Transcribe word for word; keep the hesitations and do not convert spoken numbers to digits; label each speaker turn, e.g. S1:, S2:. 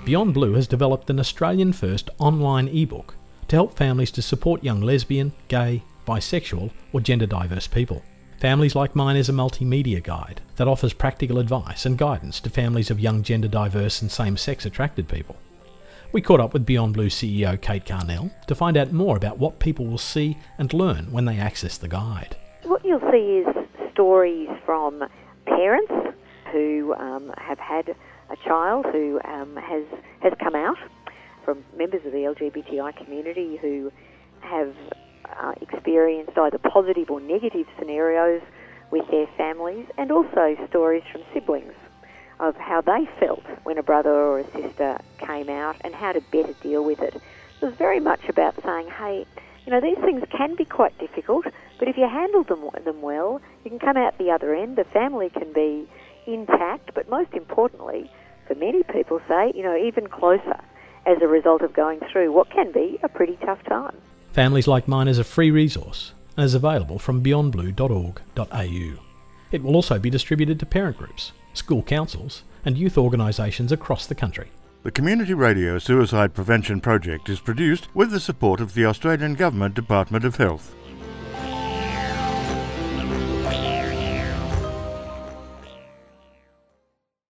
S1: Beyond Blue has developed an Australian-first online ebook to help families to support young lesbian, gay, bisexual or gender-diverse people. Families Like Mine is a multimedia guide that offers practical advice and guidance to families of young gender-diverse and same-sex attracted people. We caught up with Beyond Blue C E O Kate Carnell to find out more about what people will see and learn when they access the guide.
S2: What you'll see is stories from parents who um, have had a child who um, has has come out, from members of the L G B T I community who have uh, experienced either positive or negative scenarios with their families, and also stories from siblings of how they felt when a brother or a sister came out and how to better deal with it. It was very much about saying, hey, you know, these things can be quite difficult, but if you handle them, them well, you can come out the other end, the family can be intact, but most importantly, for many people say, you know, even closer as a result of going through what can be a pretty tough time.
S1: Families Like Mine is a free resource and is available from beyond blue dot org dot a u. It will also be distributed to parent groups, school councils and youth organisations across the country.
S3: The Community Radio Suicide Prevention Project is produced with the support of the Australian Government Department of Health.